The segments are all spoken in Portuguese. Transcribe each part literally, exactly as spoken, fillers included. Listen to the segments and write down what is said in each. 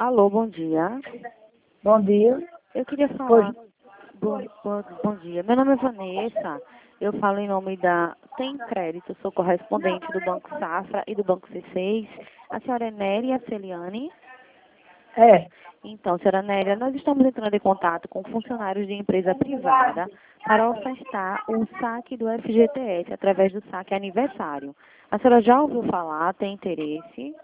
Alô, bom dia. Bom dia. Eu queria falar... Bom, bom, bom dia. Meu nome é Vanessa. Eu falo em nome da Tem Crédito. Sou correspondente do Banco Safra e do Banco C seis. A senhora é Nélia Celiane? É. Então, senhora Nélia, nós estamos entrando em contato com funcionários de empresa privada para ofertar o saque do F G T S através do saque aniversário. A senhora já ouviu falar? Tem interesse?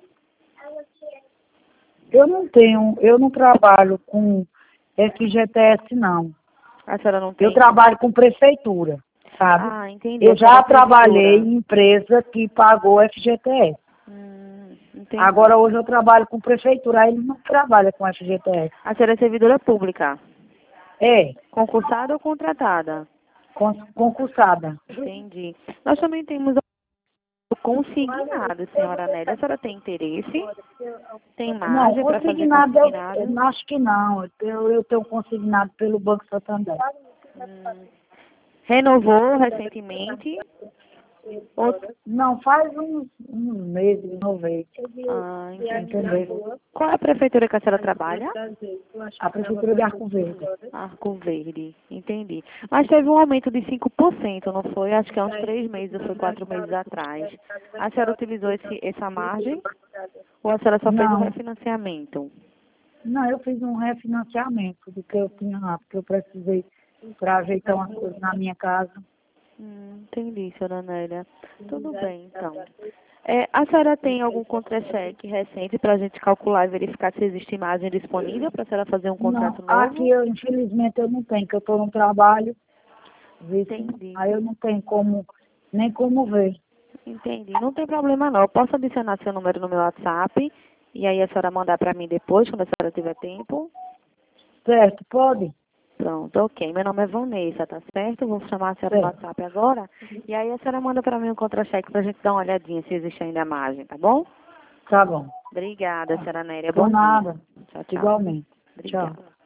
Eu não tenho, eu não trabalho com F G T S, não. A senhora não tem? Eu trabalho com prefeitura, sabe? Ah, entendi. Eu já A trabalhei prefeitura. em empresa que pagou F G T S. Hum, entendi. Agora hoje eu trabalho com prefeitura, aí ele não trabalha com F G T S. A senhora é servidora pública? É, Concursada ou contratada? con- concursada. Entendi. Nós também temos o consignado, senhora Nélia. A senhora tem interesse? Tem Não, margem para fazer consignado, eu, consignado? eu acho que não. Eu, eu tenho consignado pelo Banco Santander. Hum. Renovou recentemente? Ou... Não, faz uns, uns meses, não veio. Ah, entendi. Entendeu? Qual é a prefeitura que a senhora trabalha? A prefeitura de Arco Verde. Arco Verde, entendi. Mas teve um aumento de cinco por cento, não foi? Acho que há uns três meses ou foi quatro meses atrás. A senhora utilizou esse, essa margem? Ou a senhora só fez o Não, refinanciamento? não, eu fiz um refinanciamento do que eu tinha lá, porque eu precisei para ajeitar umas coisas na minha casa. Hum, entendi, senhora Nélia. Tudo bem, então. É, a senhora tem algum contra-cheque recente para a gente calcular e verificar se existe margem disponível para a senhora fazer um contrato Não, aqui novo? eu, infelizmente, eu não tenho, que eu estou no trabalho, vice, Entendi. aí eu não tenho como, nem como ver. Entendi. Não tem problema não. Eu posso adicionar seu número no meu WhatsApp e aí a senhora mandar para mim depois, quando a senhora tiver tempo? Certo, pode? Pronto, ok. Meu nome é Vanessa, tá certo? Vou chamar a senhora no Certo. WhatsApp agora. E aí a senhora manda para mim um contra-cheque para a gente dar uma olhadinha se existe ainda margem, tá bom? Tá bom. Obrigada, senhora Nélia. Por Bom dia. nada. Tchau, tchau. Igualmente. Obrigada. Tchau.